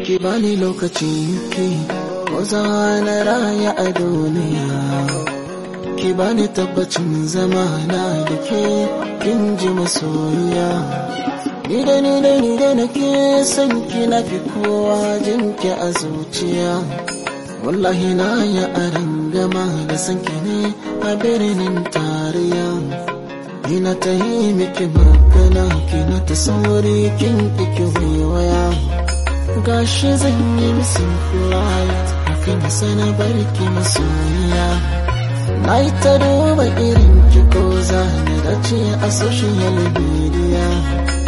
ki bani lokacin ki ko za na raya a duniya, ki bani tabbacin zama na da ke kin ji masoyiya. Ni da nake son ki na fi kowa jin ki a zuciya, wallahi na ya arangama da san ki ne a birnin tarayya. Ina ta yi miki magana kina ta sauri kin ki waya, gashi zan yi misin flight hakan sana barki masoyiya. Na yi ta duba irin ki ko zane dace a social media,